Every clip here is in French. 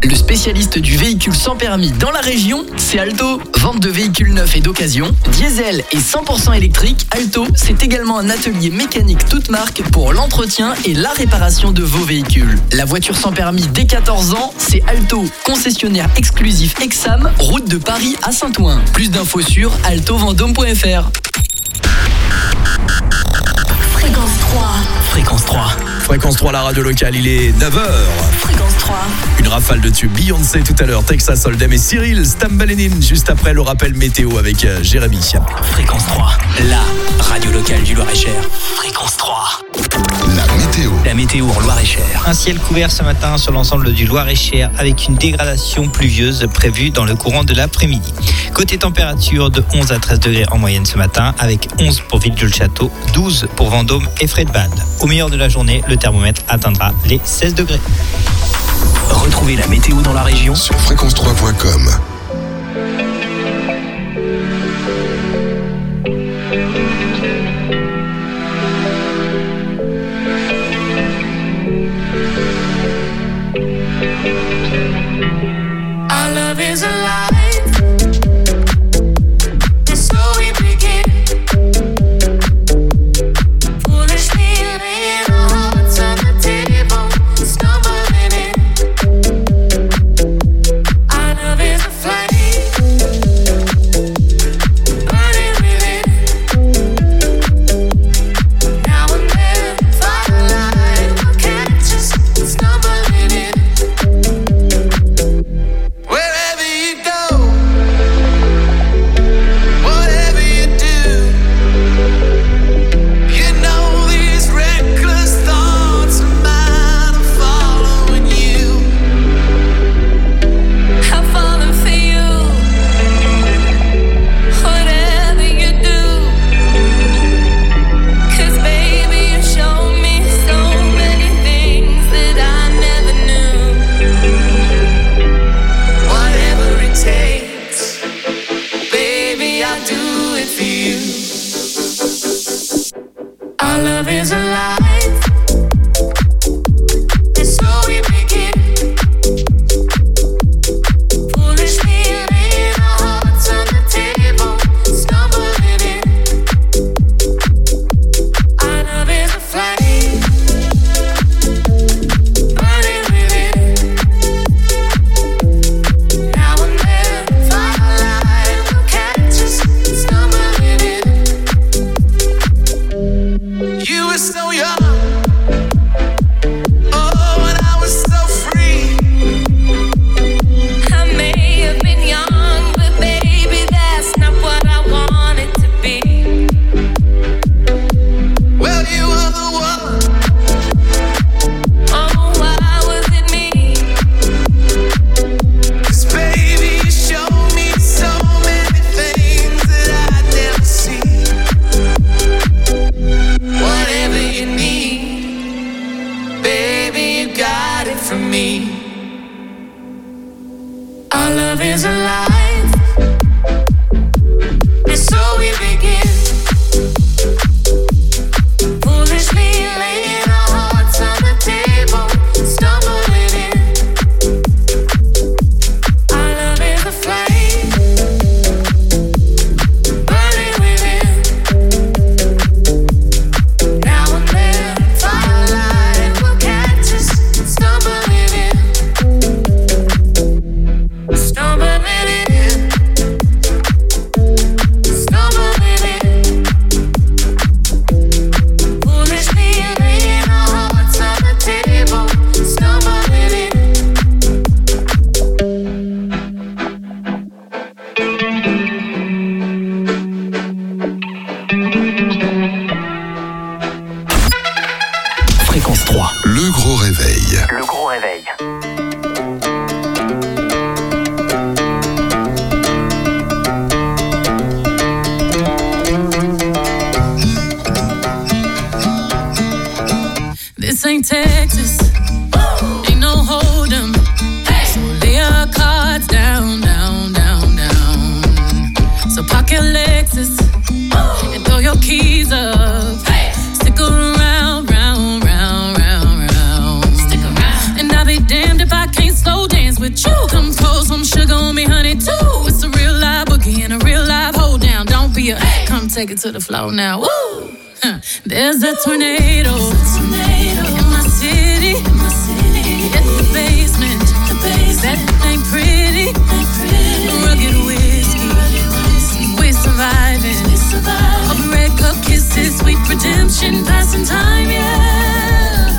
Le spécialiste du véhicule sans permis dans la région, c'est Alto. Vente de véhicules neufs et d'occasion, diesel et 100% électrique, Alto, c'est également un atelier mécanique toute marque pour l'entretien et la réparation de vos véhicules. La voiture sans permis dès 14 ans, c'est Alto, concessionnaire exclusif Exam, route de Paris à Saint-Ouen. Plus d'infos sur altovendôme.fr. Fréquence 3. Fréquence 3. Fréquence 3, la radio locale, il est 9h. Fréquence 3. Une rafale de tubes. Beyoncé tout à l'heure, Texas Hold'em et Cyril Stambalénine. Juste après le rappel météo avec Jérémy. Fréquence 3, la radio locale du Loir-et-Cher. Fréquence 3. La météo. La météo en Loir-et-Cher. Un ciel couvert ce matin sur l'ensemble du Loir-et-Cher avec une dégradation pluvieuse prévue dans le courant de l'après-midi. Côté température, de 11 à 13 degrés en moyenne ce matin avec 11 pour Villejuif-le-Château, 12 pour Vendôme et Fredbad. Au meilleur de la journée, le thermomètre atteindra les 16 degrés. Retrouvez la météo dans la région sur fréquence3.com. Our love is alive. It's so we begin. Foolishly laying our hearts on the table, stumbling in. Our love is a flame, burning within. Now and then, firelight will catch us stumbling in. Wherever you go, whatever you do, you know these reckless thoughts of mine are following you. I'm falling for you. Whatever you do, 'cause baby you show me so many things that I never knew. Whatever it takes, baby, I'll do it for you. Our love is alive. It's so we begin. Foolishly laying our hearts on the table, stumbling in. Our love is a flame, burning within. Now and then, firelight will catch us stumbling in. You were so young, oh, and I was so free. I may have been young, but baby, that's not what I wanted to be. Well, you were the one. Oh, why was it me? 'Cause baby, you showed me so many things that I'd never see. Whatever you need, baby, you got it from me. Our love is alive. And so we begin. Foolishly laying our hearts on the table, stumbling in. Our love is a flame, burning within. Now and then, firelight will catch us stumbling in. Stumbling in. take it to the floor now. Woo! There's a tornado in my city. Hit the basement. That ain't pretty. Rugged whiskey. We're surviving. Of red cup kisses, sweet redemption, passing time, yeah.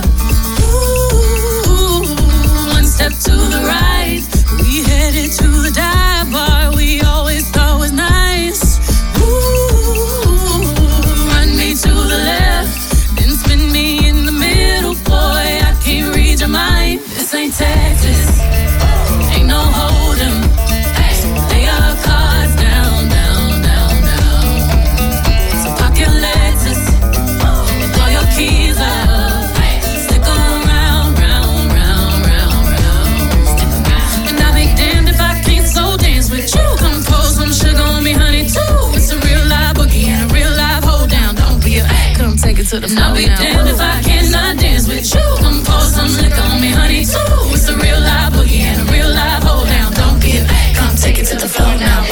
Ooh, one step to the right. We headed to the dive bar we always thought was nice. Ooh, run me to the left, then spin me in the middle, boy. I can't read your mind. This ain't Texas, ain't no hold'em. Lay your cards down, down, down, down. So park your Lexus and throw your keys up. Stick 'em round, round, round, round, round. Stick 'em round. And I'll be damned if I can't slow dance with you. Come pour some sugar on me, honey, too. It's a real live boogie and a real live hold down. Don't be a come take it to the floor. I'll be damned if I cannot dance with you. Come pour some liquor on me, honey, too. It's a real live boogie and a real live hold down. Don't be a come take it to the floor now.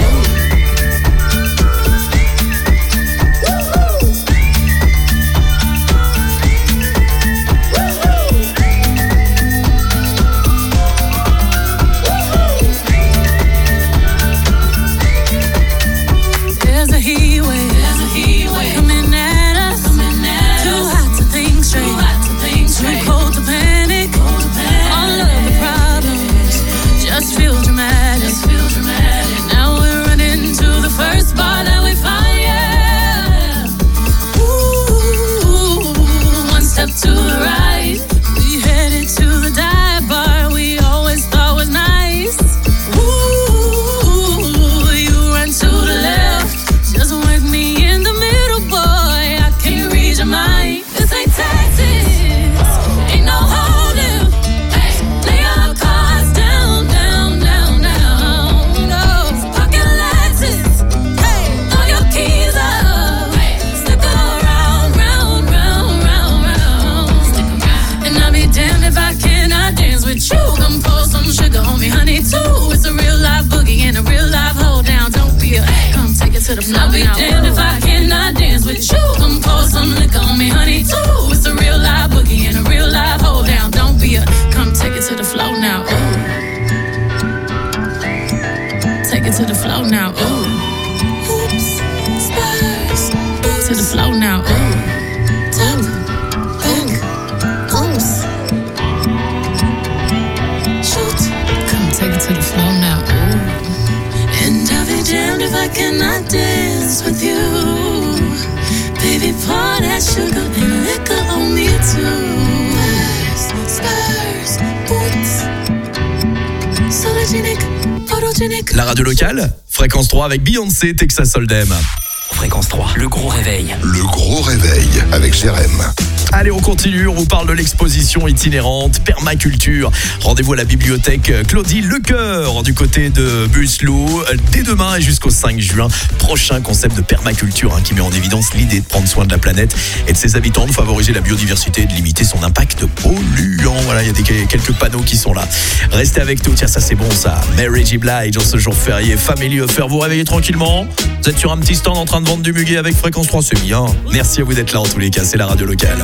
There's a heat wave coming at us. Too hot to think straight. Too cold to panic. All of the problems just feel dramatic. Now we're running to the first bar that we find, yeah. Ooh, one step to the right. We headed to the dive bar we always thought was nice. Ooh, you run to the left, just work me in the middle, boy. I can't read your mind. This ain't Texas, ain't no hold'em. Lay your cards down, down, down, down. No, park your Lexus, throw your keys up. Stick around, round, round, round, round. Stick around. And I'll be damned if I cannot dance with you. Come pour some sugar on me, honey, too. It's a real live boogie and a real live hold down. Don't be a come take it to the floor. I'll be damned if I cannot dance with you. Come pour some liquor on me, honey, too. It's a real live boogie and a real live hold down. Don't be a come take it to the floor now. Ooh. Take it to the floor now. Ooh. Oops, spurs. To the floor now. Ooh. Tap, back, oops. Shoot. Come take it to the floor now. Ooh. And I'll be damned if I cannot dance with you. Baby, pour that sugar and liquor on me too. Spurs, boots. Sologenic, photogenic. La radio locale, Fréquence 3 avec Beyoncé, Texas Hold'em. Fréquence 3, le gros réveil. Le gros réveil avec Jérém. Allez, on continue, on vous parle de l'exposition itinérante Permaculture. Rendez-vous à la bibliothèque Claudie Lecoeur du côté de Busselou dès demain et jusqu'au 5 juin. Prochain concept de permaculture qui met en évidence l'idée de prendre soin de la planète et de ses habitants, de favoriser la biodiversité et de limiter son impact polluant. Voilà, il y a quelques panneaux qui sont là. Restez avec nous, tiens, ça c'est bon ça. Mary J. Blige en ce jour férié, Family Affair, vous réveillez tranquillement. Vous êtes sur un petit stand en train de vendre du muguet avec Fréquence 3, c'est bien. Merci à vous d'être là en tous les cas, c'est la radio locale.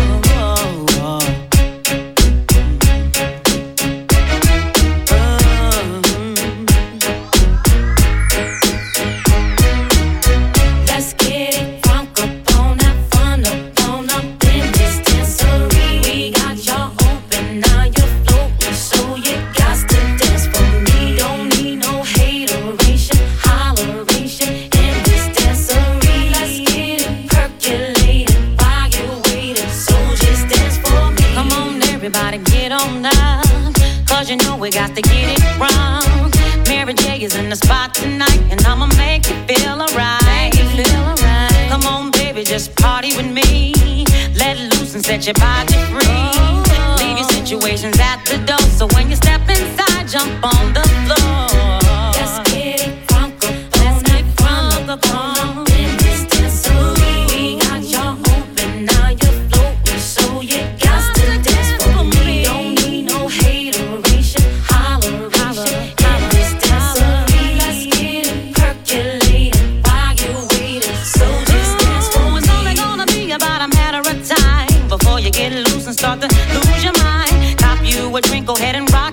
We got to get it wrong. Mary J is in the spot tonight, and I'ma make you feel alright. Come on, baby, just party with me. Let loose and set your body free. Leave your situations at the door, so when you step inside, jump on the floor. Let's get it crunk up, let's get crunk up in this dancery. We got y'all open, now you're floating, so you got to dance for me. Don't need no hateration, holleration in this dancery. Let's get it percolated while you're waiting, so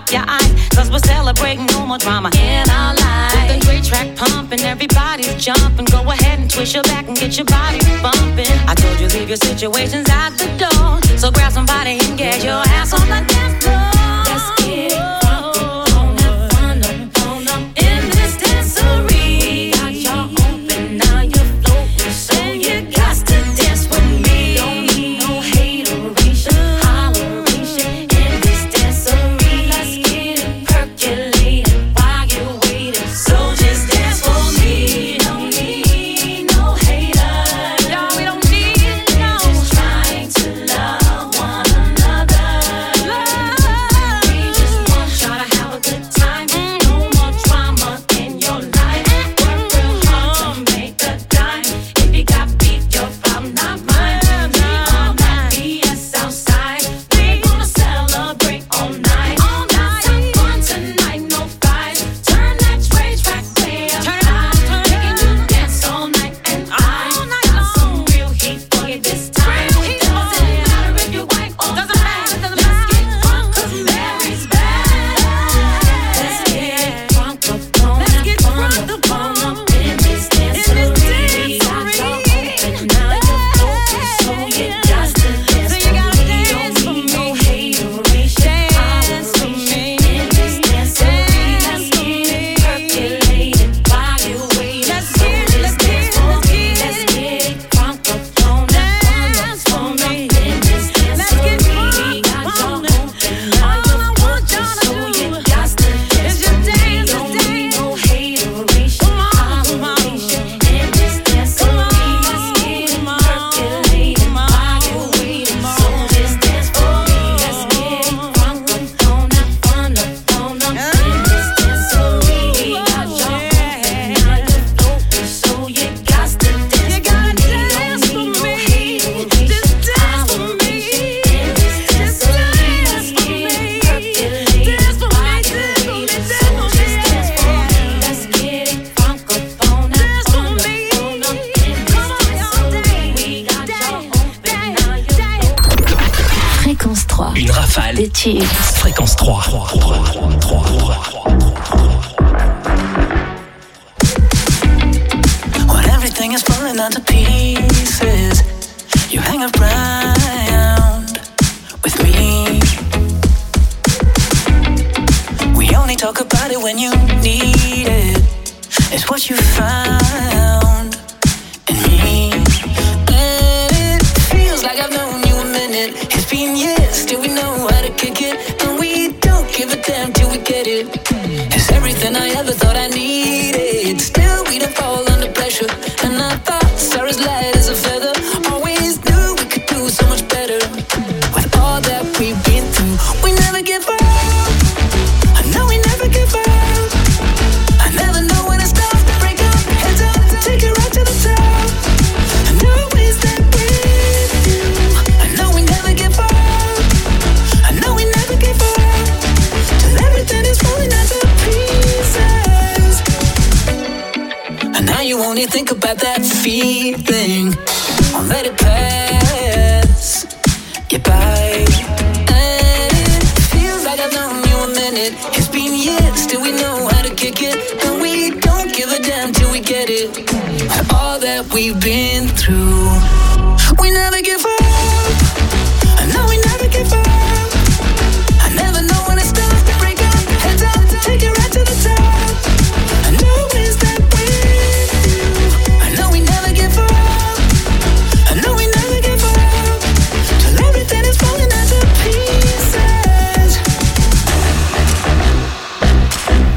up your eyes, cause we're celebrating no more drama in our lives. With the great track pumping, everybody's jumping. Go ahead and twist your back and get your body bumping. I told you leave your situations out the door, so grab somebody and get your ass on the dance floor. Let's get it on up in this dancery. Got y'all open, now you're floating, so you got to dance with me. Don't need no hateration, holleration in this dancery. Let's get it percolating while you're waiting, so just dance for me. Don't need no haters, no, we don't need no. Just trying to love one another. We just want y'all to have a good time. No more drama in your life. Work real hard to make a dime. If you got beef, your problem, not mine. We on that BS outside. We gonna celebrate all night. Let's have fun tonight, no fights. Turn that rage track way up high. Making you dance all night, and I got some real heat for you this time. Doesn't matter if you're white or black. Let's get drunk 'cause Mary's back. Let's get drunk upon up in this dancery. Got y'all open, now you're floating, so you got to dance for me. Don't need no hateration, holleration in this dancery. Let's get it percolating while you're waiting, so just dance for me. Let's get it drunk upon up in this dancery. Got y'all open, now you're floating, so you got to dance for me. Don't need no hateration, holleration in this dancery. Let's get it percolating while you're waiting, so just dance for me. Let's get it drunk upon up in this dancery. Got y'all open, now you're floating, so you got to dance for me. Don't need no hateration, holleration in this dancery. Let's get it percolating while you're waiting, so just dance for me. Let's get it drunk upon up in this dancery. We got y'all open, now you're floating. Fréquence 3. Une rafale. Des tubes. Fréquence 3. When everything is falling into pieces, you hang around with me. We only talk about it when you need it. It's what you found in me. And it feels like I've known you a minute. It's been years, still we know how to kick it. And we don't give a damn till we get it. It's everything I ever thought I needed. Still we don't fall under pressure. And I thought Sarah's light as a feather. Always knew we could do so much better. With all that we've been through, we never give up. I know we never give up. I never know when it starts to break up. Heads up, take it right to the top. I know it's that with you. I know we never give up. I know we never give up. Till everything is falling into pieces. And now you only think about that feeling. Won't let it pass you by. And it feels like I've known you a minute. It's been years, still we know how to kick it. And we don't give a damn till we get it. All that we've been through, we never give up. I know we never give up. I never know when it starts to break up. Heads up, take it right to the top. I know it's that with you. I know we never give up. I know we never give up. Till everything is falling into pieces.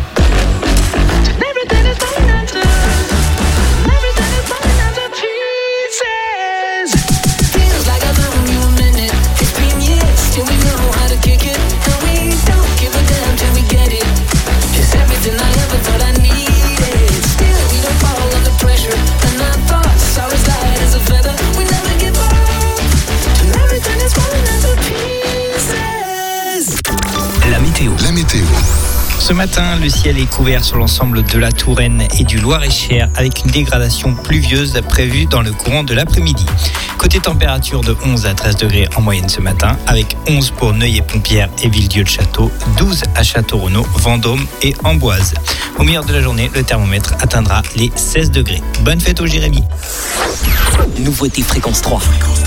Till everything is falling into. Everything is falling into pieces. Ce matin, le ciel est couvert sur l'ensemble de la Touraine et du Loir-et-Cher avec une dégradation pluvieuse prévue dans le courant de l'après-midi. Côté température de 11 à 13 degrés en moyenne ce matin, avec 11 pour Neuilly-et-Pompières et Villedieu-le-Château, 12 à Château-Renaud, Vendôme et Amboise. Au milieu de la journée, le thermomètre atteindra les 16 degrés. Bonne fête au Jérémy. Nouveauté Fréquence 3.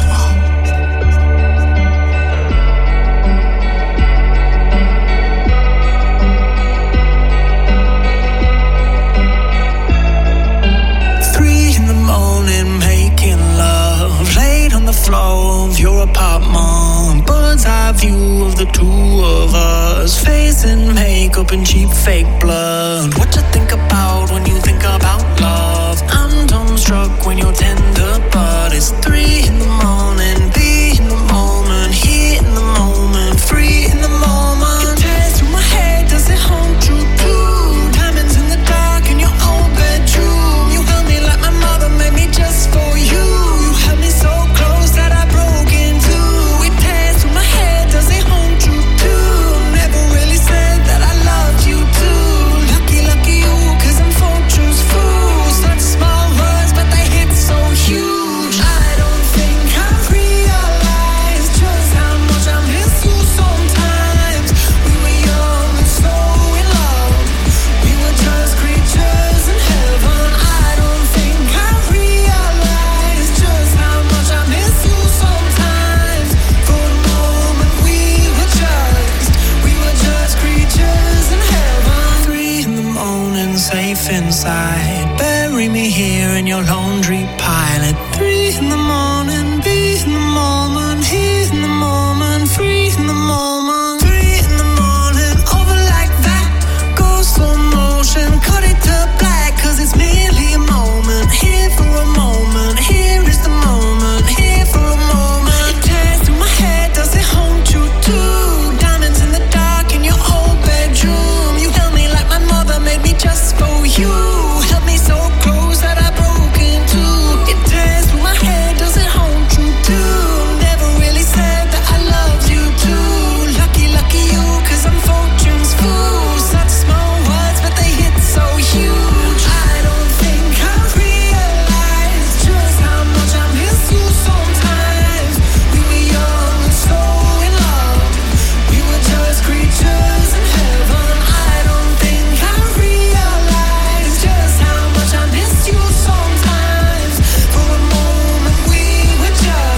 Floor of your apartment, bird's eye view of the two of us, facing makeup and cheap fake blood. What you think about when you think about love? I'm dumbstruck when you're tender, but it's 3 in the morning, be in the moment, here in the moment, free in the moment. It tears through my head, does it haunt you too? Diamonds in the dark in your old bedroom. You held me like my mother made me just for you. You held me so close that I broke in two. It tears through my head, does it haunt you too? Never really said that I loved you too. Lucky, lucky you, 'cause I'm fortune's fool. Such small words, but they hit so huge. I don't think I've realized just how much I miss you sometimes. We were young and so in love. We were just creatures in heaven. I don't think I've realized just how much I miss you sometimes. For a moment we were just creatures in heaven. 3 in the morning, safe inside. Bury me here in your laundry pile. At 3 in the morning, be in the moment, here in the moment, free in the moment. 3 in the morning, over like that. Go slow motion, cut it to black, 'cause it's merely a moment. Here for a moment, here is the moment, here for a moment. It tears through my head, does it haunt you too? Diamonds in the dark in your old bedroom. You held me like my mother made me just for you. Held me so close that I broke in two. It tears through my head, does it haunt you too? Never really said that I loved you too. Lucky, lucky you, 'cause I'm fortune's fool. Such small words, but they hit so huge. I don't think I've realized just how much I miss you sometimes. We were young and so in love. We were just creatures in heaven. I don't think I've realized just how much I miss you sometimes. For a moment we were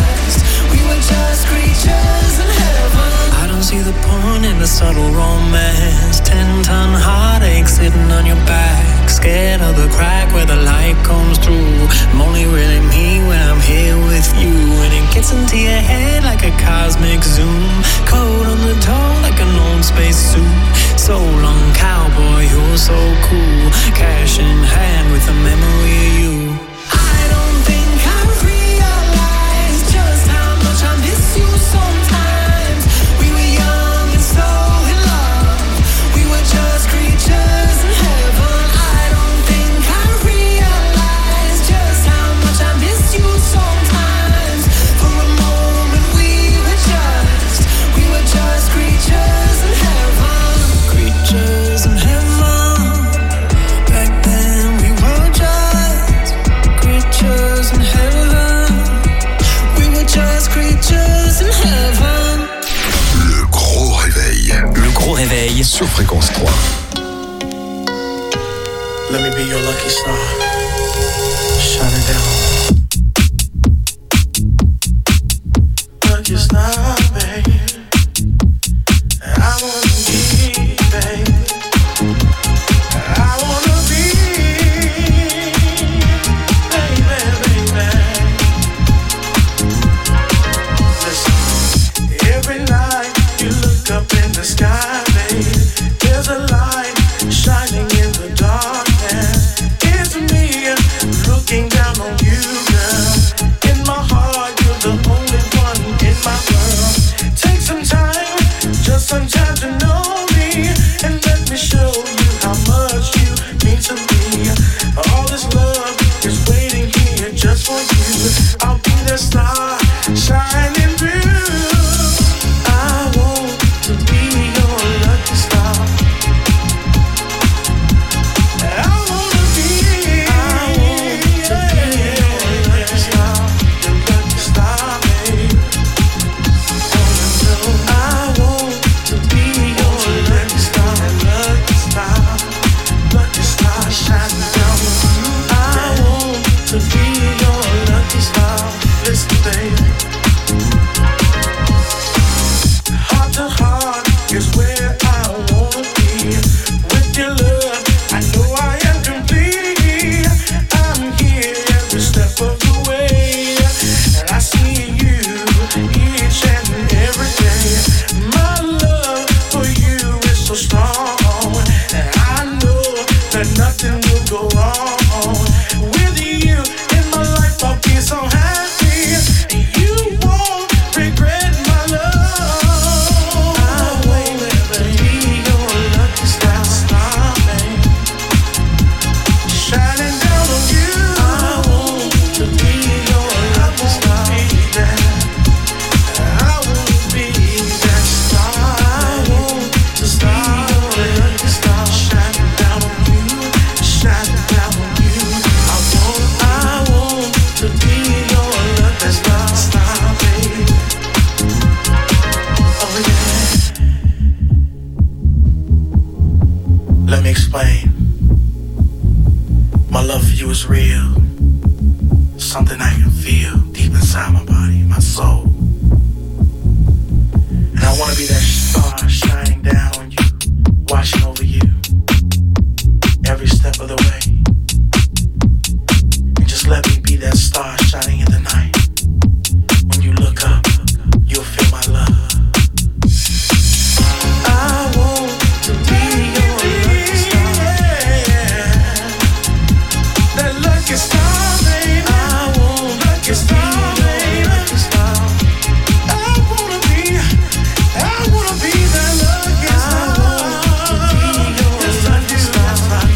just creatures in heaven. I don't see the point in the subtle romance. 10-ton heartache sitting on your back, scared of the crack where the light comes through. I'm only really me when I'm here with you, and it gets into your head like a cosmic zoom. Code on the door like an old space suit. So long, cowboy, you're so cool. Cash in hand with a memory of you. I don't think I've realized just how much I miss you sometimes. We were young and so in love. We were just creatures in heaven. I don't think I've realized just how much I miss you sometimes. For a moment we were just creatures in heaven. Creatures in heaven. Back then we were just creatures in heaven. We were just creatures in heaven. Le gros réveil Le gros réveil. sur Fréquence 3. Let me be your lucky star. Shine it down. Lucky star, baby. I wanna be, baby. I wanna be, baby. Listen, every night you look up in the sky, baby. There's a light shining in the dark, and it's me looking down on you, girl. Let me explain. My love for you is real. Something I can feel deep inside my body, my soul. And I wanna be that star shining down on you, watching over you every step of the way. And just let me be that star shining in the night. When you look up, you'll feel my love. I want to be your lucky star. That lucky star, baby. I want lucky star, baby. Lucky star. I wanna be that lucky star. I want to be your lucky star.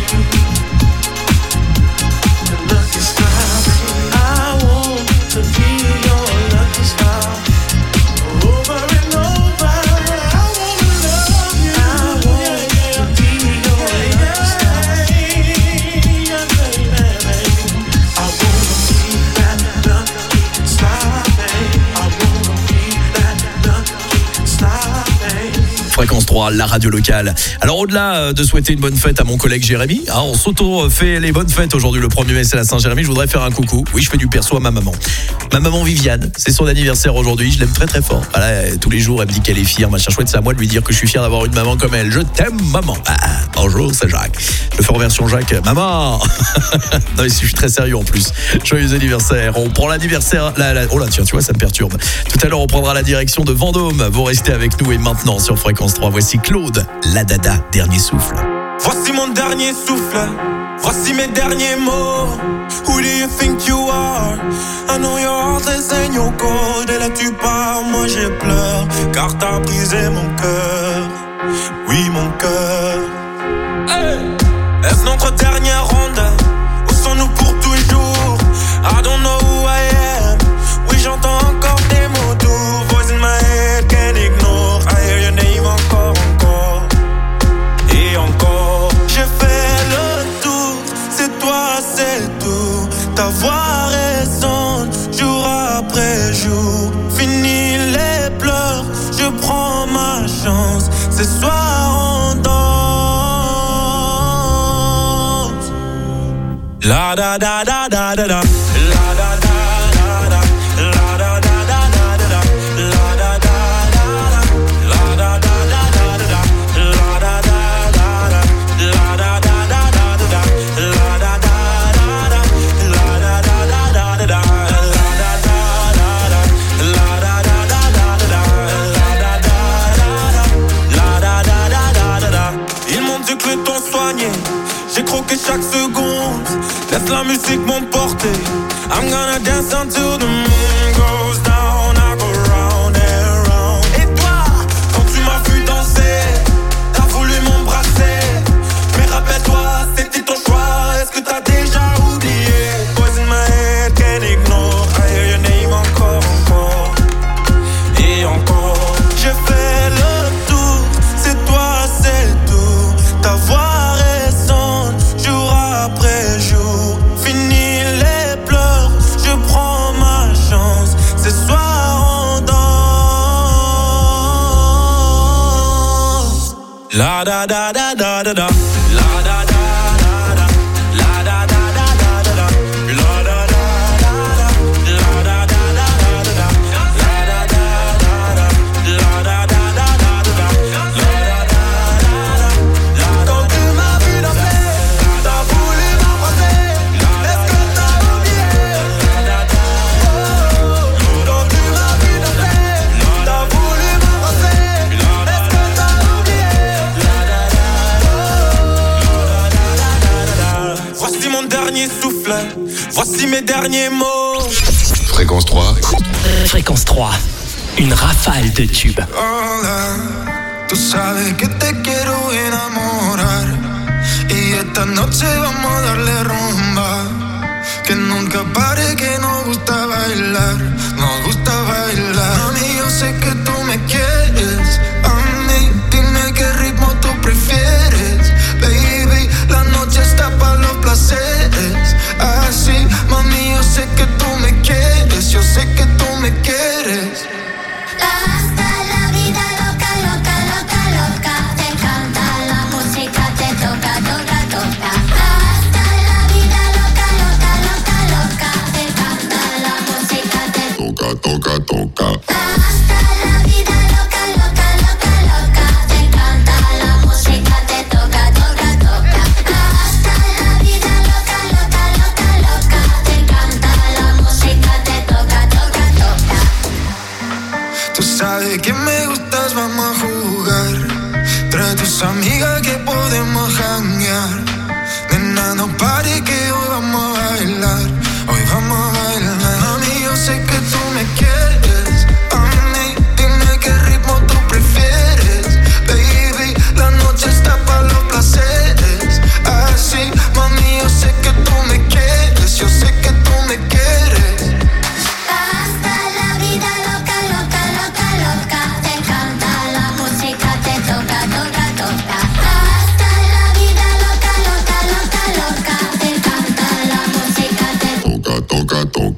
The lucky star, baby. I want to be your lucky star. Over and over, I wanna love you. I want to be your lucky star. Yeah, baby, baby. I wanna be that lucky star, baby. I wanna be that lucky star, baby. Fréquence 3, la radio locale. Alors au-delà de souhaiter une bonne fête à mon collègue Jérémy, on s'auto-fait les bonnes fêtes aujourd'hui, le 1er mai, c'est la Saint-Jérémy. Je voudrais faire un coucou. Oui, je fais du perso à ma maman. Ma maman Viviane, c'est son anniversaire aujourd'hui. Je l'aime très très fort. Voilà, tous les jours, elle me dit qu'elle est fière. Machin chouette, c'est à moi de lui dire que je suis fier d'avoir une maman comme elle. Je t'aime, maman. Bonjour, c'est Jacques. Je le fais en version Jacques. Maman. Non mais je suis très sérieux en plus. Joyeux anniversaire. On prend l'anniversaire. Oh là, tiens, tu vois, ça me perturbe. Tout à l'heure, on prendra la direction de Vendôme. Vous restez avec nous et maintenant sur Fréquence 3. Voici Claude, la dada, dernier souffle. Voici mon dernier souffle, voici mes derniers mots. Who do you think you are? I know your heartless and your cold. Et là tu pars, moi j'ai pleure, car t'as brisé mon cœur. Oui, mon cœur. Hey! Est-ce notre dernière ronde? Où sont-nous pour toujours? I don't know who I am. Oui, j'entends encore des mots doux. Voice in my head, can't ignore. I hear your name encore. Et encore, j'ai fait le tour, c'est toi, c'est tout. Ta voix résonne jour après jour. Fini les pleurs, je prends ma chance. Ce soir on danse. La da da da da da da. La da da da da. La da da da da da. La da da da da. La da da da da. La da da da da. La da da da da. La da da da da. La da da da da. La da da da da. La da da da da. Ils m'ont dit que le temps soigné. J'ai croqué chaque seconde. Laisse la musique m'emporter. I'm gonna dance until the moon goes down. I go round and round. Et toi, quand tu m'as vu danser, t'as voulu m'embrasser. Mais rappelle-toi, c'était ton choix. Est-ce que t'as déjà oublié? Voice in my head, can't ignore. I hear your name encore. Et encore, j'ai fait le tour. C'est toi, c'est tout. Ta voix résonne jour après jour. Fini les pleurs, je prends ma chance. Ce soir on danse. La da da da da da da. La da da da da. La da da da da da. La da da da da. La da da da da. La da da da da. La da da da da. La da da da. Quand tu m'as vu danser, t'as voulu m'embrasser. Est-ce que t'as oublié? Quand tu m'as vu danser, t'as voulu m'embrasser. Est-ce que t'as oublié? Voici mon dernier souffle, voici mes derniers mots. Fréquence 3. Fréquence 3, une rafale de tubes. Hola, tú sabes que te quiero enamorar. Y esta noche vamos a darle rumba. Que nunca pare, que nos gusta bailar. Nos gusta bailar. Mami, yo sé que tú me quieres. A mí, dime qué ritmo tú prefieres. Baby, la noche está para los placeres. Así, mami, yo sé que tú me quieres. Yo sé que tú me quieres. Hasta la vida loca, loca, loca, loca. Te encanta la música, te toca.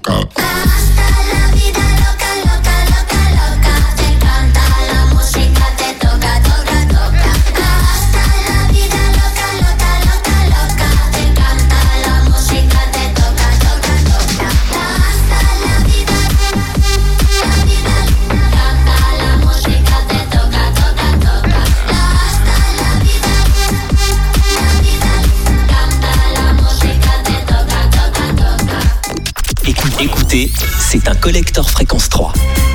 loca. La vida loca, loca, loca, loca. Te encanta la música, te toca, toca, toca. Hasta la vida loca, loca, loca, loca. Te encanta la música, te toca, toca, toca. Hasta la vida, canta la música, te toca, toca, toca. Hasta la vida, canta la música, te toca, toca, toca. Écoutez, c'est un collector fréquence 3.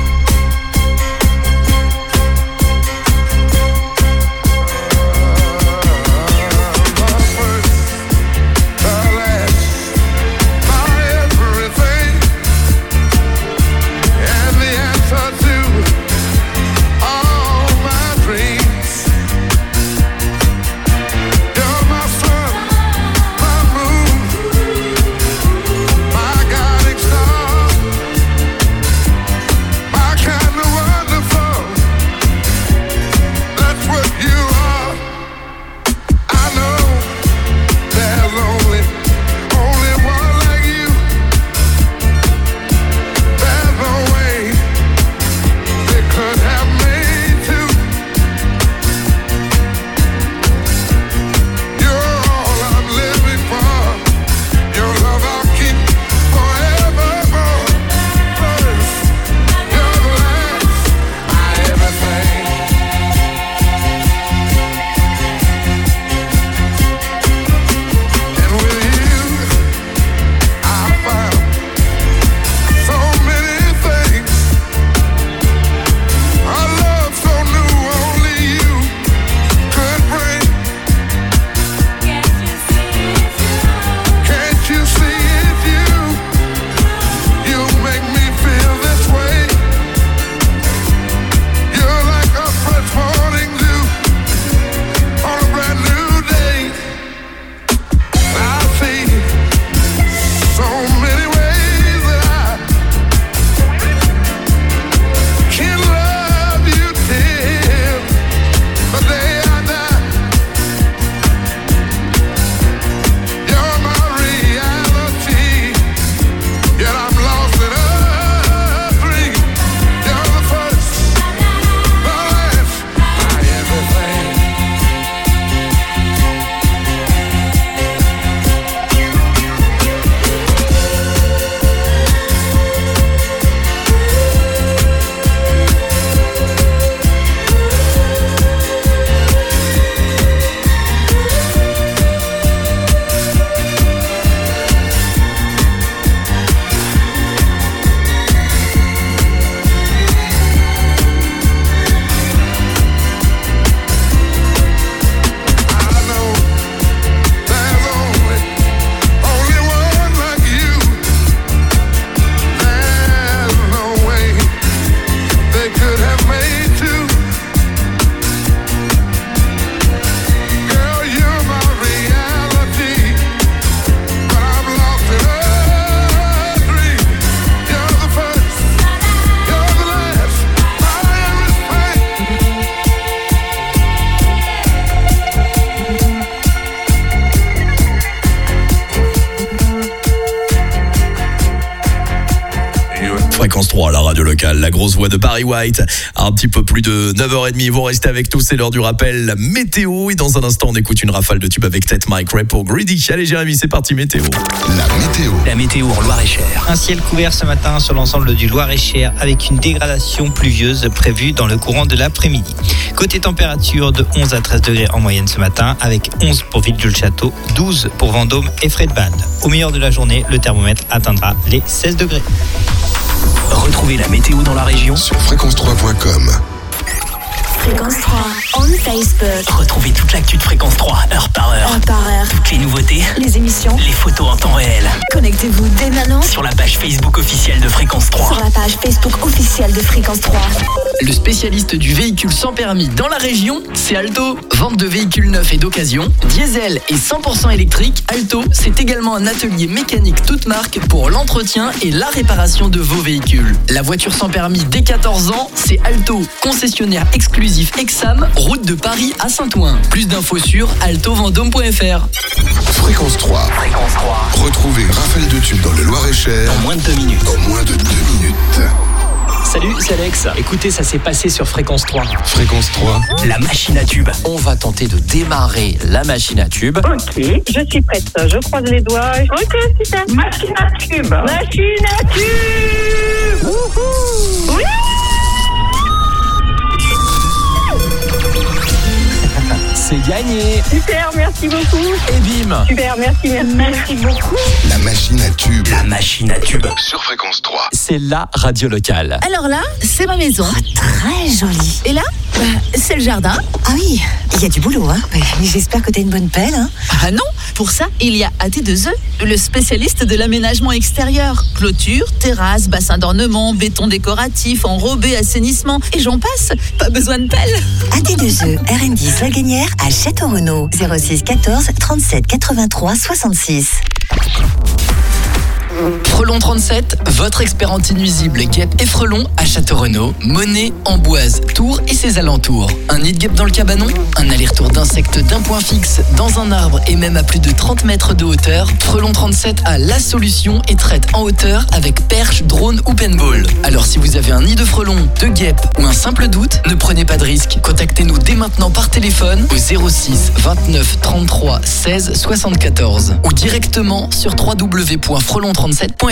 Fréquence 3, la radio locale, la grosse voix de Barry White. Un petit peu plus de 9h30, vous restez avec tous, c'est l'heure du rappel météo. Et dans un instant, on écoute une rafale de tubes avec tête Mike Ray pour Greedy. Allez Jérémy, c'est parti, météo. La météo en Loir-et-Cher. Un ciel couvert ce matin sur l'ensemble du Loir-et-Cher avec une dégradation pluvieuse prévue dans le courant de l'après-midi. Côté température, de 11 à 13 degrés en moyenne ce matin, avec 11 pour Villejuif-le-Château, 12 pour Vendôme et Fredbad. Au meilleur de la journée, le thermomètre atteindra les 16 degrés. Retrouvez la météo dans la région sur fréquence3.com. Fréquence 3 on Facebook. Retrouvez toute l'actu de Fréquence 3, heure par heure. Heure par heure. Toutes les nouveautés, les émissions, les photos en temps réel. Connectez-vous dès maintenant sur la page Facebook officielle de Fréquence 3. Sur la page Facebook officielle de Fréquence 3. Le spécialiste du véhicule sans permis dans la région, c'est Alto. Vente de véhicules neufs et d'occasion, diesel et 100% électrique, Alto, c'est également un atelier mécanique toute marque pour l'entretien et la réparation de vos véhicules. La voiture sans permis dès 14 ans, c'est Alto, concessionnaire exclusif Exam, route de Paris à Saint-Ouen. Plus d'infos sur altovendôme.fr. Fréquence 3. Retrouvez Raphaël de Tube dans le Loir-et-Cher En moins de 2 minutes. en moins de 2 minutes. Salut, c'est Alex. Écoutez, ça s'est passé sur Fréquence 3. Fréquence 3. La machine à tube. On va tenter de démarrer la machine à tube. Ok, je suis prête. Je croise les doigts. Ok, super. Machine à tube. Machine à tube. Wouhou. Oui. C'est gagné. Super, merci beaucoup. Et bim. Super, merci beaucoup. La machine à tube. La machine à tube. Sur Fréquence 3. C'est la radio locale. Alors là, c'est ma maison. Très joli. Et là, c'est le jardin. Ah oui, il y a du boulot, hein. J'espère que t'as une bonne pelle, hein. Ah non, pour ça, il y a AT2E, le spécialiste de l'aménagement extérieur. Clôture, terrasse, bassin d'ornement, béton décoratif, enrobé, assainissement, et j'en passe. Pas besoin de pelle. AT2E, RN10 La Gagnère à Château-Renaud. 06 14 37 83 66. Frelon 37, votre expert anti-nuisible guêpe et frelon à Château-Renaud, Monet, Amboise, Tours et ses alentours. Un nid de guêpe dans le cabanon, un aller-retour d'insectes d'un point fixe dans un arbre et même à plus de 30 mètres de hauteur, Frelon 37 a la solution et traite en hauteur avec perche, drone ou paintball. Alors si vous avez un nid de frelon, de guêpe ou un simple doute, ne prenez pas de risque. Contactez-nous dès maintenant par téléphone au 06 29 33 16 74 ou directement sur www.frelon37.fr.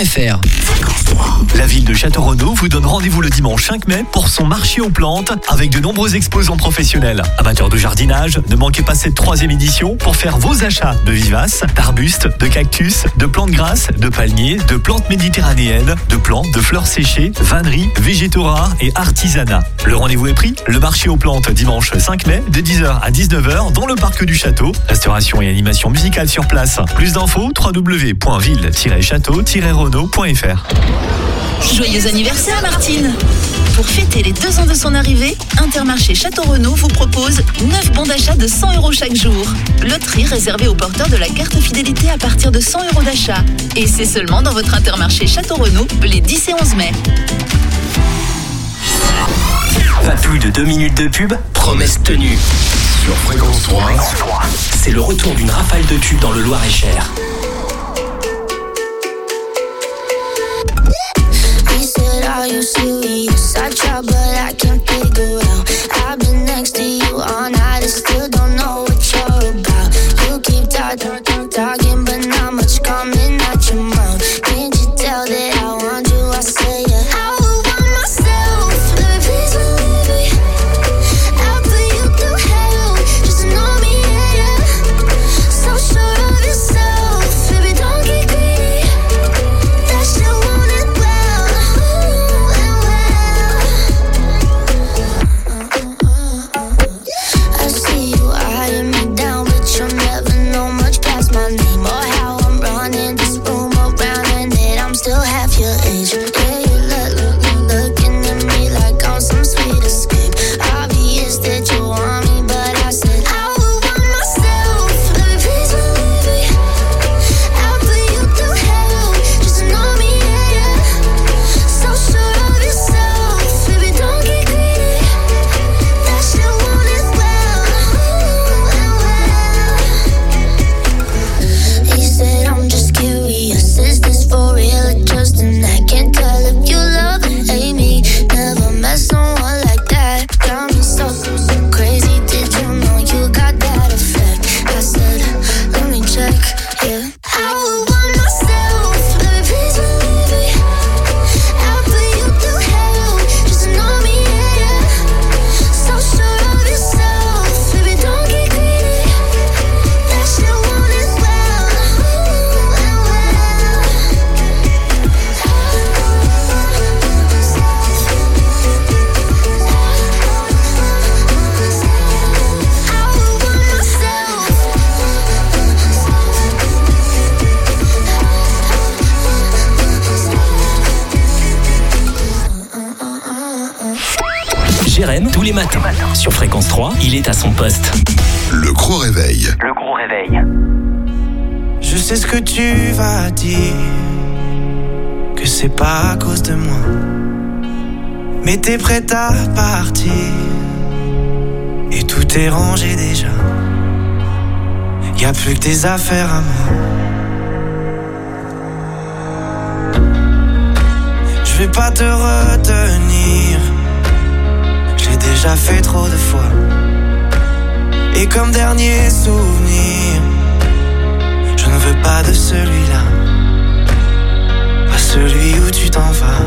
La ville de Château-Renaud vous donne rendez-vous le dimanche 5 mai pour son marché aux plantes avec de nombreux exposants professionnels. Amateurs de jardinage, ne manquez pas cette 3e édition pour faire vos achats de vivaces, d'arbustes, de cactus, de plantes grasses, de palmiers, de plantes méditerranéennes, de plantes, de fleurs séchées, vanneries, végétaux rares et artisanat. Le rendez-vous est pris, le marché aux plantes dimanche 5 mai de 10h à 19h dans le parc du château. Restauration et animation musicale sur place. Plus d'infos www.ville-château-renaud.fr. Joyeux anniversaire Martine. Pour fêter les 2 ans de son arrivée, Intermarché Château-Renaud vous propose 9 bons d'achat de 100 € chaque jour. Loterie réservée aux porteurs de la carte fidélité à partir de 100 € d'achat. Et c'est seulement dans votre Intermarché Château-Renaud les 10 et 11 mai. Pas plus de 2 minutes de pub, promesse tenue. Sur Fréquence 3. C'est le retour d'une rafale de tubes dans le Loir-et-Cher. Are you serious? I try but I can't figure out. I've been next to you all night and still don't know what you're about. You keep talking but not much coming out your mouth. Can't you tell that I want you? I say yeah. I would want myself, baby, please believe me. I'll put you through hell, just know me, yeah. So sure of yourself, baby, don't get greedy. That shit want it well. I see you eyeing me down, but you'll never know much past Tous les matins, sur Fréquence 3, il est à son poste. Le gros réveil. Le gros réveil. Je sais ce que tu vas dire, que c'est pas à cause de moi. Mais t'es prête à partir, et tout est rangé déjà. Y'a plus que tes affaires à moi. Je vais pas te retenir, je l'ai déjà fait trop de fois. Et comme dernier souvenir, je ne veux pas de celui-là, pas celui où tu t'en vas.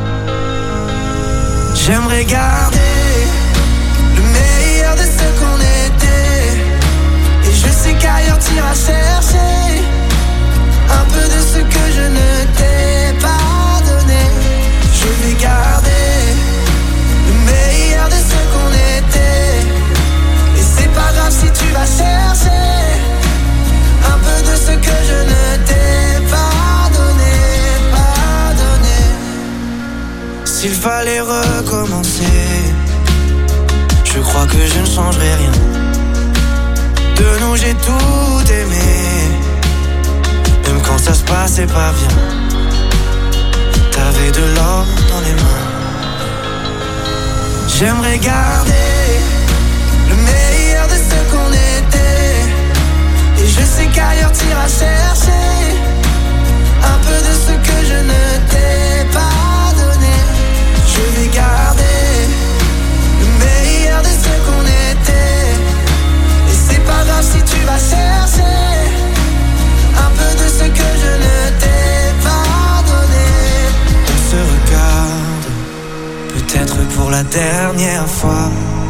J'aimerais garder le meilleur de ce qu'on était, et je sais qu'ailleurs t'iras chercher un peu de ce que je ne t'ai pas donné. Je vais garder le meilleur de ce qu'on était, et c'est pas grave si tu vas chercher un peu de ce que je ne t'ai pas donné, pas donné. S'il fallait recommencer, je crois que je ne changerai rien. De nous j'ai tout aimé, même quand ça se passait pas bien. T'avais de l'or dans les mains. J'aimerais garder le meilleur de ce qu'on était, et je sais qu'ailleurs t'iras chercher un peu de ce que je ne t'ai pas donné. Je vais garder le meilleur de ce qu'on était, et c'est pas grave si tu vas chercher un peu de ce que je ne t'ai pas donné. On se regarde, peut-être pour la dernière fois,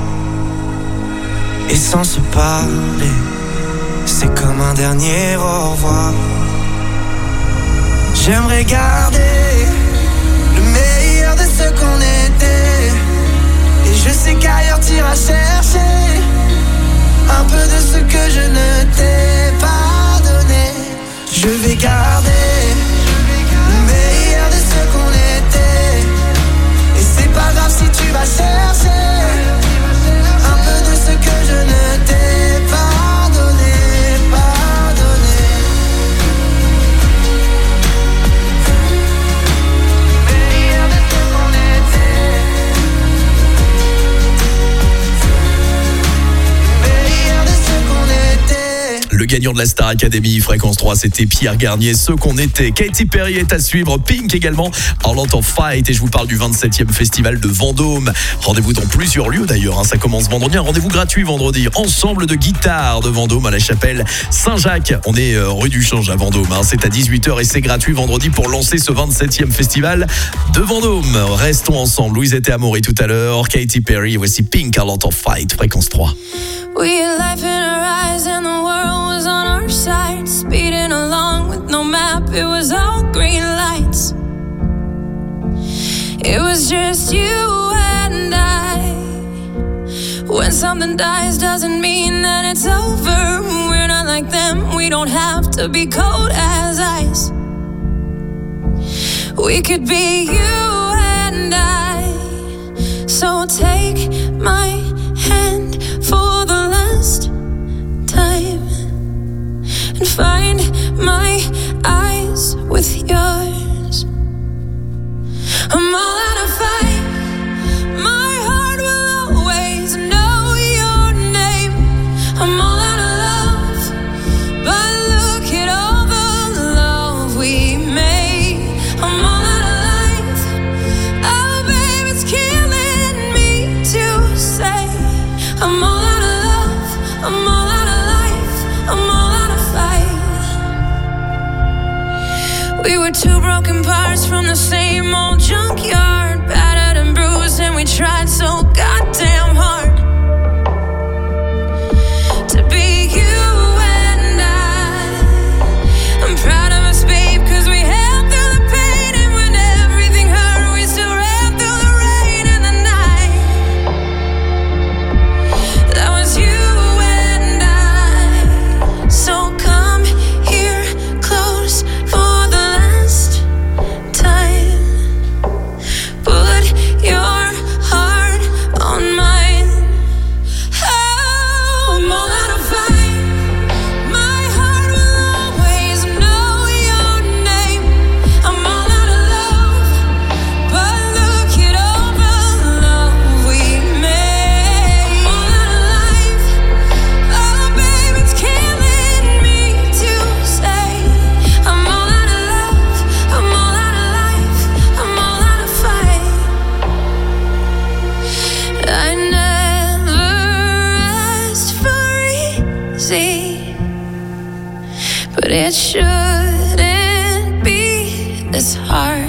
et sans se parler, c'est comme un dernier au revoir. J'aimerais garder le meilleur de ce qu'on était, et je sais qu'ailleurs t'iras chercher un peu de ce que je ne t'ai pas donné. Je vais garder le meilleur de ce qu'on était, et c'est pas grave si tu vas chercher un peu de ce que je ne t'ai pas donné, pas donné. Le meilleur de ce qu'on était, le meilleur de ce qu'on était. Le gagnant de la Star Academy, Fréquence 3, c'était Pierre Garnier, ce qu'on était. Katy Perry est à suivre, Pink également, Orlando Fight, et je vous parle du 27e festival de Vendôme. Rendez-vous dans plusieurs lieux d'ailleurs, ça commence vendredi, un rendez-vous gratuit vendredi, ensemble de guitare de Vendôme à la chapelle Saint-Jacques. On est rue du Change à Vendôme, c'est à 18h et c'est gratuit vendredi pour lancer ce 27e festival de Vendôme. Restons ensemble, Louisette et Amaury tout à l'heure, Katy Perry, voici Pink, Orlando Fight, Fréquence 3. We had life in our eyes and the world was on our side. Speeding along with no map, it was all green lights. It was just you and I. When something dies doesn't mean that it's over. We're not like them, we don't have to be cold as ice. We could be you and I. So take my hand for the last time and find my eyes with yours. I'm all out of fight. My heart will always know your name. I'm all out of love, but look at all the love we made. I'm all out of life. Oh, babe, it's killing me to say. I'm all out of love. I'm all out of life. I'm all out of fight. We were two broken parts from the same old junkyard, battered and bruised, and we tried so goddamn hard to be you and I. I'm proud of us, babe, 'cause we held through the pain, and when everything hurt, we still ran through the rain and the night. That was you and I. So come here close for the last time. but it shouldn't be this hard.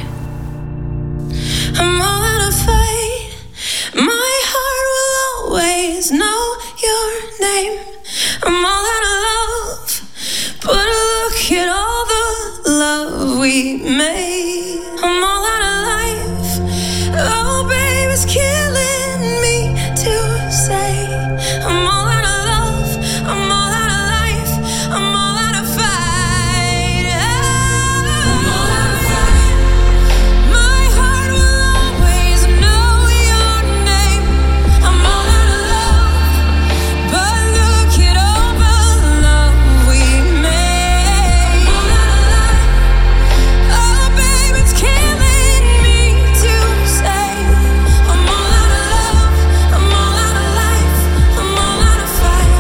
I'm all out of fight. My heart will always know your name. I'm all out of love, but look at all the love we made. I'm all out of life. Oh, babe, it's killing me to say. I'm all out of love. I'm all out of life. I'm all out of fight. I'm all out of fight. My heart will always know your name. I'm all out of love, but look at all the love we made. I'm all out of life. Oh, babe, it's killing me to say. I'm all out of love. I'm all out of life. I'm all out of fight.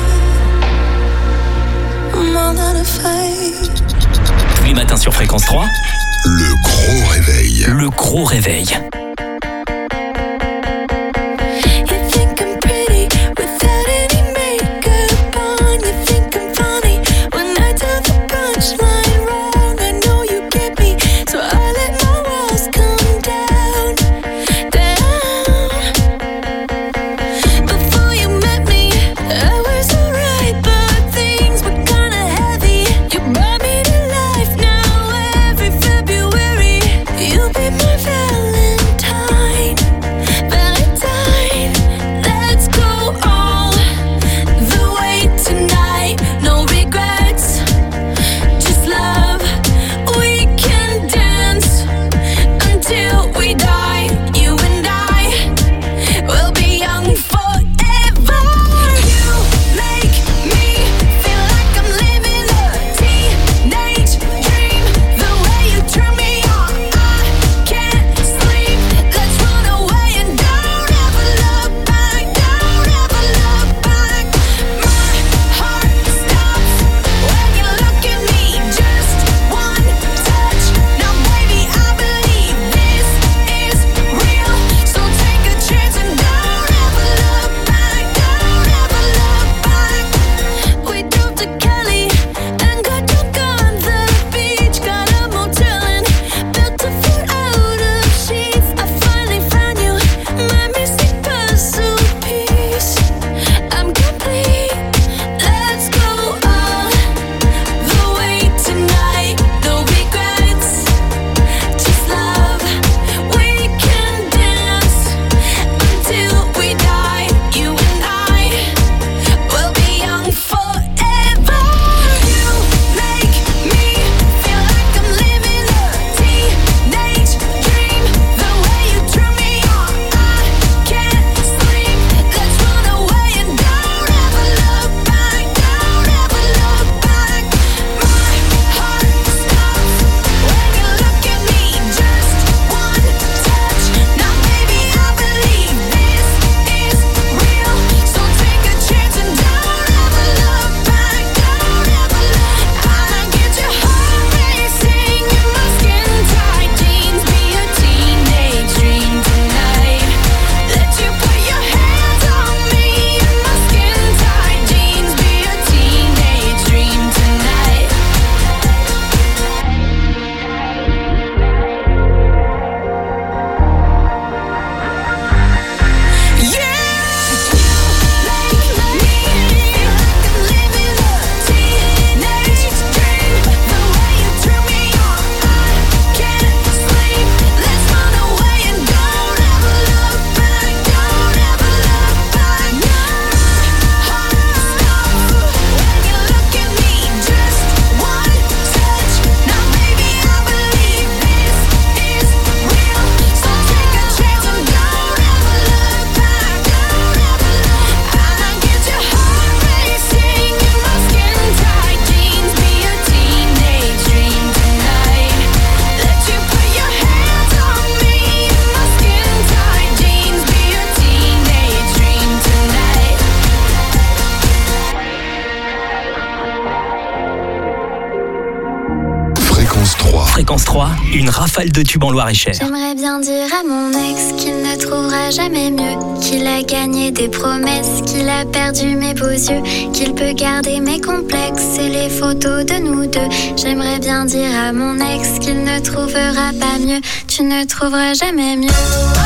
I'm all out of fight. Tous les matins sur Fréquence 3, Le gros réveil. le gros réveil. You think I'm pretty without any makeup on. You think I'm funny when I tell the punchline wrong. I know you get me, so I let my walls come down, down. Before you met me, I was alright, but things were kinda heavy. You brought me to life now every February. You'll be my Valentine. Fréquence 3. Fréquence 3, une rafale de tubes en Loir-et-Cher. J'aimerais bien dire à mon ex qu'il ne trouvera jamais mieux, qu'il a gagné des promesses, qu'il a perdu mes beaux yeux, qu'il peut garder mes complexes et les photos de nous deux. J'aimerais bien dire à mon ex qu'il ne trouvera pas mieux, tu ne trouveras jamais mieux.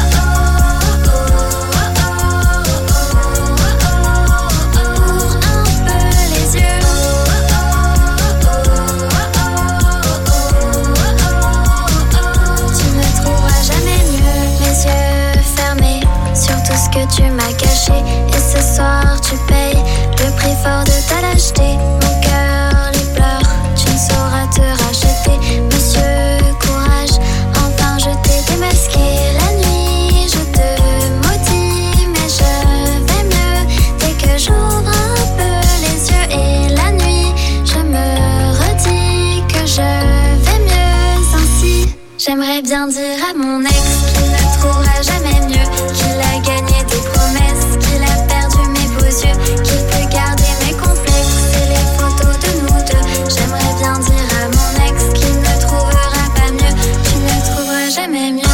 Tu m'as caché et ce soir tu payes le prix fort de ta lâcheté. Mon cœur les pleure, tu ne sauras te racheter. Monsieur courage, enfin je t'ai démasqué. La nuit je te maudis mais je vais mieux dès que j'ouvre un peu les yeux. Et la nuit je me redis que je vais mieux ainsi. J'aimerais bien dire à mon ex qu'il ne trouvera jamais mieux, qu'il a gagné des promesses, qu'il a perdu mes beaux yeux, qu'il peut garder mes complexes et les photos de nous deux. J'aimerais bien dire à mon ex qu'il ne trouvera pas mieux, tu ne trouveras jamais mieux.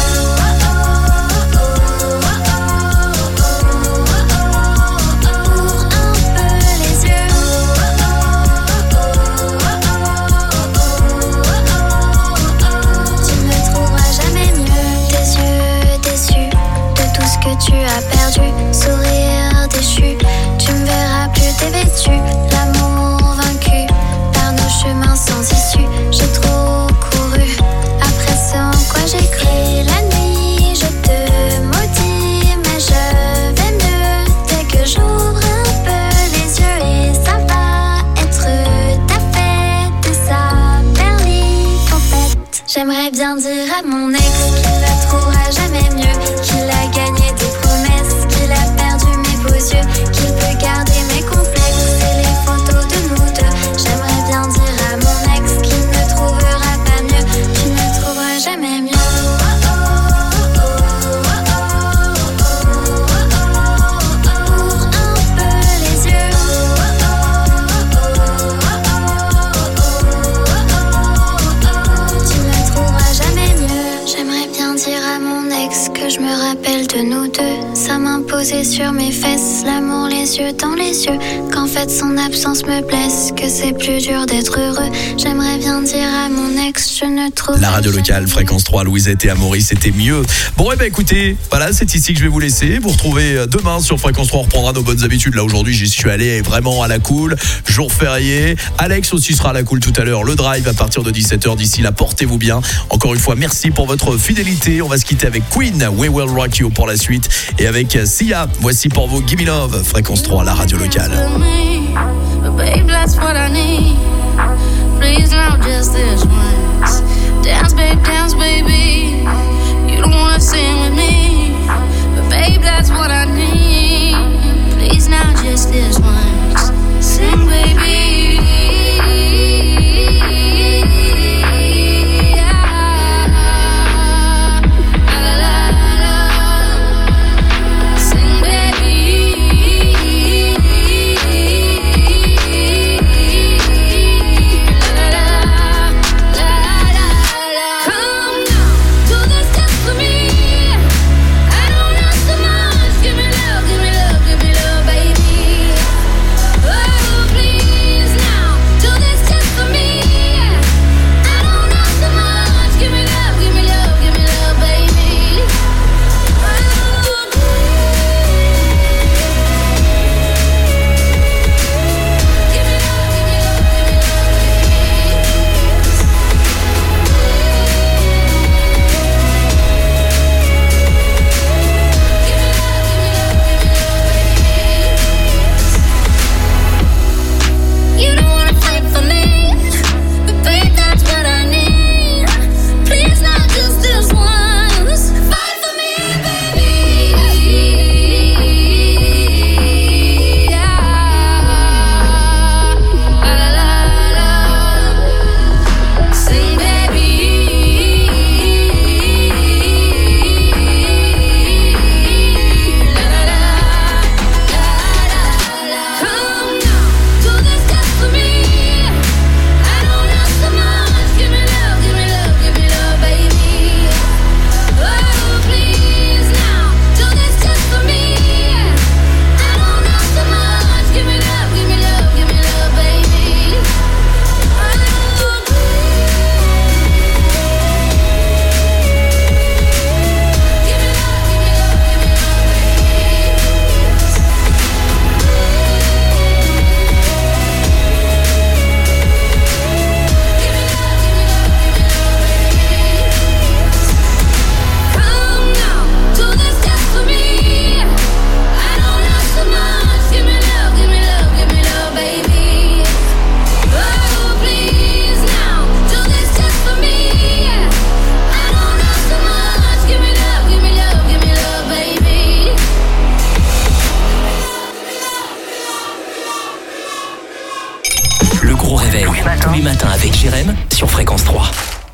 Tu as perdu, sourire déchu, tu me verras plus dévêtu. L'amour vaincu par nos chemins sans issue. J'ai trop couru après ce en quoi j'ai cru. La nuit je te maudis mais je vais mieux dès que j'ouvre un peu les yeux. Et ça va être ta fête et sa perlipopette. J'aimerais bien dire à mon ex qu'il ne trouvera jamais mieux, qu'il a gagné des promesses, qu'il a perdu mes beaux yeux, qu'il peut garder mes complexes et les photos de nous deux. J'aimerais bien dire à mon ex qu'il ne trouvera pas mieux, tu ne trouveras jamais mieux. Que je me rappelle de nous deux, sa main posée sur mes fesses, l'amour les yeux dans les yeux, qu'en fait son absence me blesse, que c'est plus dur d'être heureux. J'aimerais bien dire à mon ex, je ne trouve la radio locale, Fréquence 3, Louisette et Amaury, c'était mieux. Bon, et ben écoutez, voilà, c'est ici que je vais vous laisser. Vous retrouvez demain sur Fréquence 3, on reprendra nos bonnes habitudes. Là, aujourd'hui, j'y suis allé vraiment à la cool, jour férié. Alex aussi sera à la cool tout à l'heure. Le drive à partir de 17h. D'ici là, portez-vous bien. Encore une fois, merci pour votre fidélité. On va se quitter avec Queen, We Will Rock You pour la suite. Et avec Sia, voici pour vous Gimme Love, Fréquence 3, la radio locale. Babe, that's what I need. Please, now just this once. Dance, baby. You don't wanna sing with me, but babe, that's what I need. Please, now just this once. Sing, baby. Tous les matins avec Jérém sur Fréquence 3.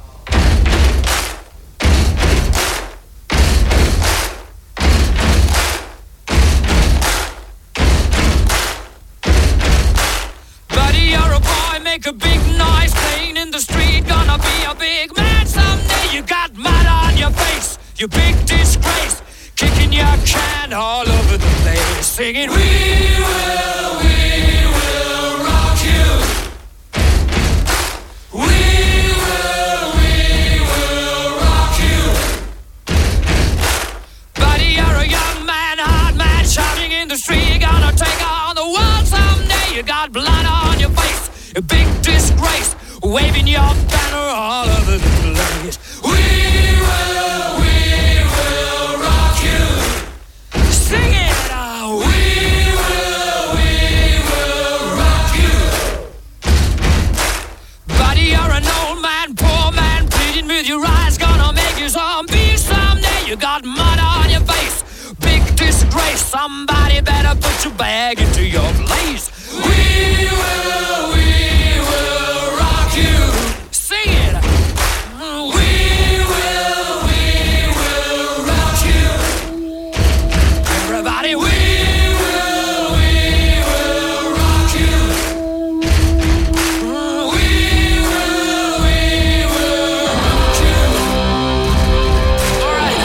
Buddy, you're a boy, make a big noise, playing in the street, gonna be a big man someday. You got mud on your face, you big disgrace, kicking your can all over the place, singing, we will rock you. We will rock you. Buddy, you're a young man, hard man, shouting in the street, gonna take on the world someday. You got blood on your face, a big disgrace, waving your banner all over the place. We will rock you. Sing it out. We will rock you. Buddy, you're an old man, poor man, pleading with your eyes, gonna make you zombie someday. You got mud on your face, big disgrace. Somebody better put your bag into your place. We will rock you. Sing it. We will rock you. Everybody, we will rock you. We will rock you. All right.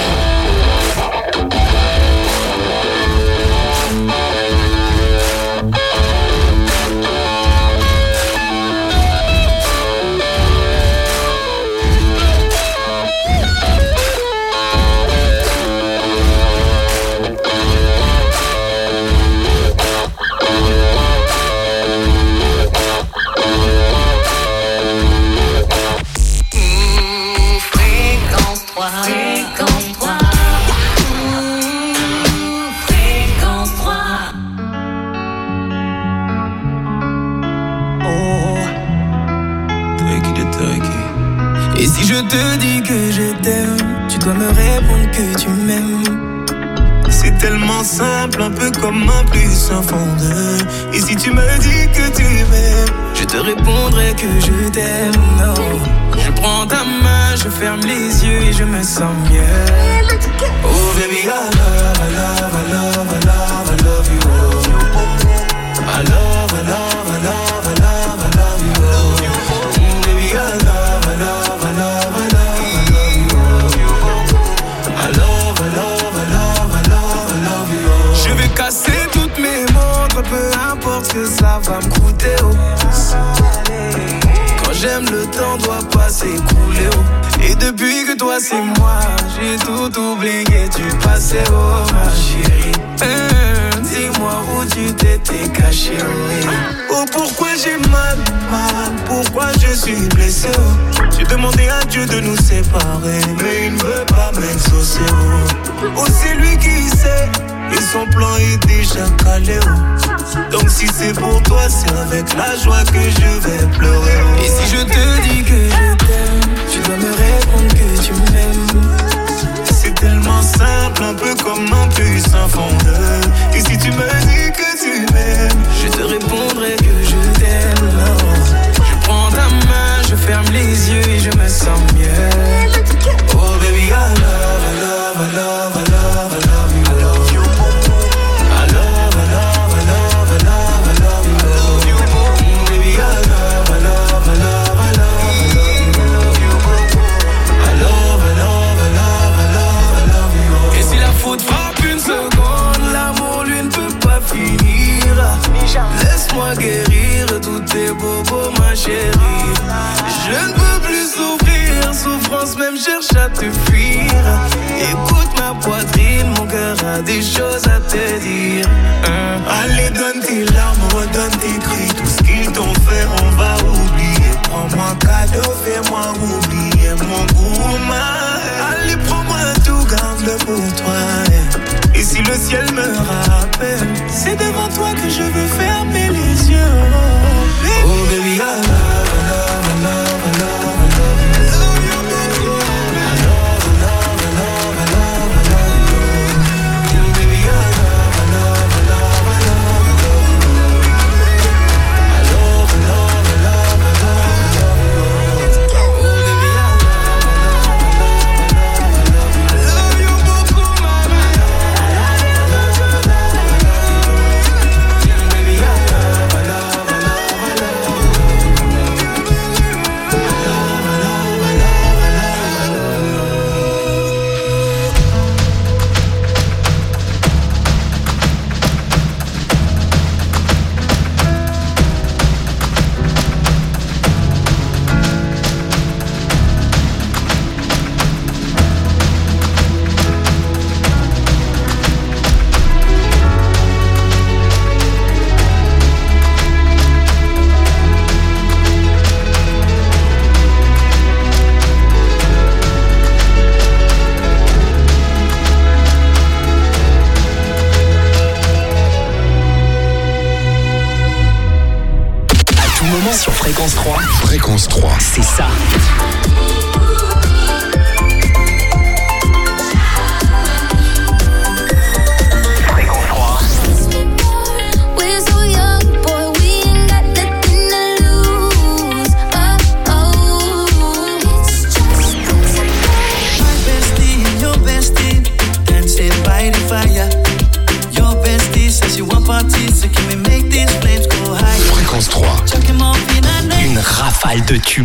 Fréquence 3. Fréquence 3. Fréquence 3. Et si je te dis que je t'aime, tu dois me répondre que tu m'aimes. C'est tellement simple, un peu comme un plus un fond de. Et si tu me dis que tu m'aimes, Je te répondrai que je t'aime. Non. Je prends ta main, je ferme les yeux et je me sens mieux. oh baby, I love, I love, I love, I love, I love you. I love, I love, I love, I love, I love you. Baby, I love, I love, I love, I love, I love you. I love, I love, I love, I love, I love you. Je vais casser toutes mes montres, peu importe ce que ça va me coûter. Oh. Quand j'aime, le temps doit pas s'écouler. Oh. Et depuis que toi c'est moi, j'ai tout oublié, tu passais, oh ma chérie. Dis-moi où tu t'étais caché, oh. Oh pourquoi j'ai mal, pourquoi je suis blessé, oh. J'ai demandé à Dieu de nous séparer, mais il ne veut pas m'exaucer, oh. Oh c'est lui qui sait, et son plan est déjà calé, oh. Donc si c'est pour toi, c'est avec la joie que je vais pleurer, oh. Et si je te dis que je t'aime, tu dois me répondre que tu m'aimes. C'est tellement simple, un peu comme un plus un fond de. Et si tu me dis que tu m'aimes, je te répondrai que je t'aime. Non. Je prends ta main, je ferme les yeux et je me sens mieux. Oh baby, I love, I love, I love, I love, I love you. I love you. I love, I love, I love, I love, I love you. I love you. Baby, I love, I love, I love, I love you. I love, I love, I love, I love, I love you. Et si la faute frappe une seconde, l'amour lui ne peut pas finir. Laisse-moi guérir tous tes bobos, ma chérie. Je ne peux plus souffrir, souffrance même cherche à te fuir. Écoute ma poitrine, mon cœur a des choses à te dire. Allez, donne tes larmes, redonne tes cris. Tout ce qu'ils t'ont fait, on va oublier. Prends-moi cadeau, fais-moi oublier mon gourmand. Allez, prends-moi tout, garde-le pour toi. Et si le ciel me rappelle, c'est devant toi que je veux fermer les yeux. Oh baby, I love, I love, I love, I love, I love you. I love you, baby. I love, I love, I love, I love, I love you. Baby, I love, I love, I love, I love, I love you. I love, I love, I love, I love. Fréquence 3. Fréquence 3. C'est ça. Fréquence 3. We're so young, boy, we ain't got nothing to lose. It's just My bestie and your bestie dancing by the fire. Your bestie says you want parties, so can we make these flames go higher? Fréquence 3. Chuck him off in a Une rafale de tubes